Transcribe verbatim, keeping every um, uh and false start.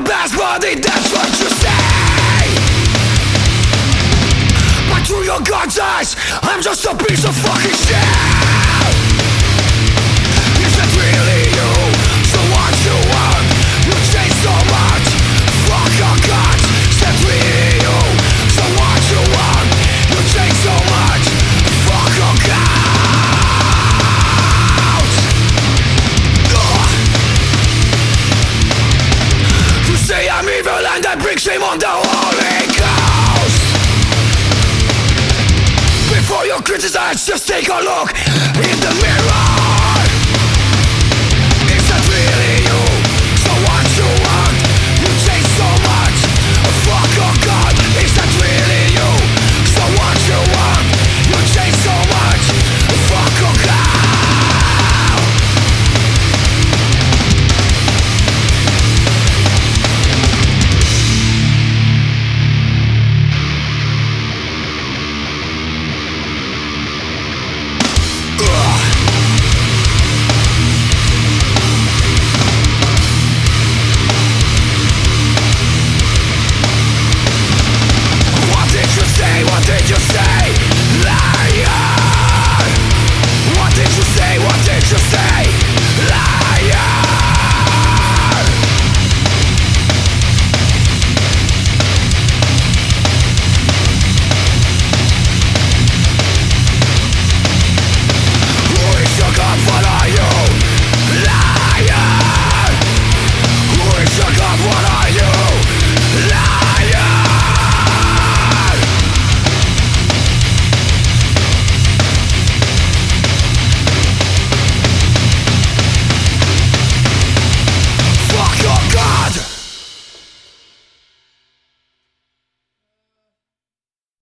best body, that's what you say. But through your God's eyes, I'm just a piece of fucking shit. Is it really you? So what you want? You change so much. Fuck your gods. Is that really you? So what you want? You change so much. Fuck your gods. Ugh. You say I'm evil and I bring shame on the Holy Ghost. Before you criticize, just take a look in the mirror.